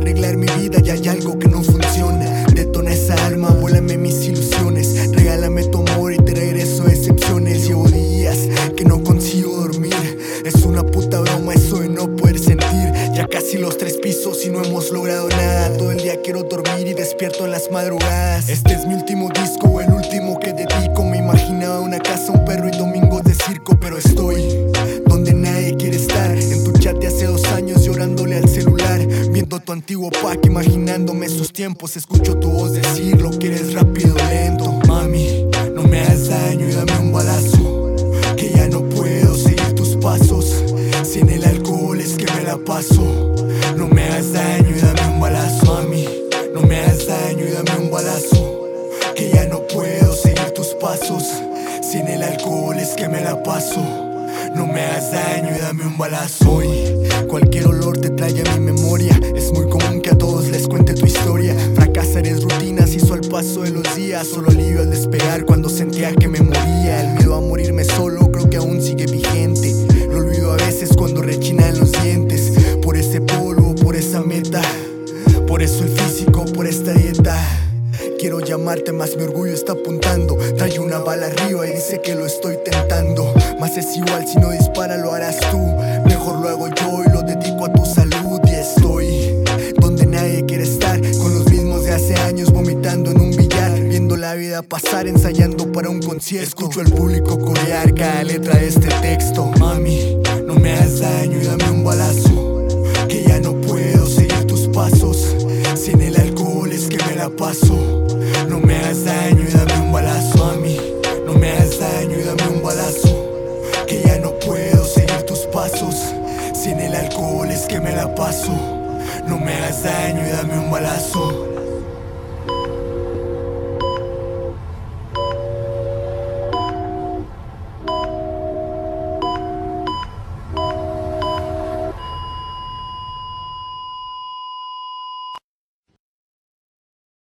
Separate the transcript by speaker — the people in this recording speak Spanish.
Speaker 1: arreglar mi vida y hay algo que no funciona. Detona esa alma, vuélame mis ilusiones, regálame tu amor y te regreso excepciones. Llevo días que no consigo dormir, es una puta broma eso de no poder sentir. Ya casi los 3 pisos y no hemos logrado nada. Todo el día quiero dormir y despierto en las madrugadas. Este es mi último disco o el último que dedico. Me imaginaba una casa, un perro y domingos de circo, pero estoy donde nadie quiere estar. En tu chat de hace 2 años llorándole al celular, viendo tu antiguo pack, imaginándome esos tiempos. Escucho tu voz decir lo que eres rápido, lento. Mami, no me hagas daño y dame un balazo, que ya no puedo seguir tus pasos. Si en el alcohol es que me la paso. No me hagas daño y dame un balazo. Mami, no me hagas daño y dame un balazo, que ya no puedo seguir tus pasos. Si en el alcohol es que me la paso. No me hagas daño y dame un balazo. Hoy cualquier olor te trae a mi memoria. Es muy común que a todos les cuente tu historia. Fracasar es rutina, se hizo al paso de los días. Solo alivio al despegar cuando sentía que me moría. El miedo a morirme solo creo que aún sigue vigente. Lo olvido a veces cuando rechinan los dientes. Por ese polvo, por esa meta, por eso el físico, por esta dieta. Quiero llamarte, más mi orgullo está apuntando. Trae una bala arriba y dice que lo estoy tentando. Más es igual, si no dispara lo harás tú. Mejor lo hago yo y lo dedico a tu salud. Y estoy donde nadie quiere estar, con los mismos de hace años vomitando en un billar, viendo la vida pasar, ensayando para un concierto. Escucho al público corear cada letra de este texto. Mami, no me hagas daño y dame un balazo, que ya no puedo seguir tus pasos. Si en el alcohol es que me la paso. No me hagas daño y dame un balazo. Mami, no me hagas daño y dame un balazo, que ya no puedo seguir tus pasos. Si en el alcohol es que me la paso. No me hagas daño y dame un balazo.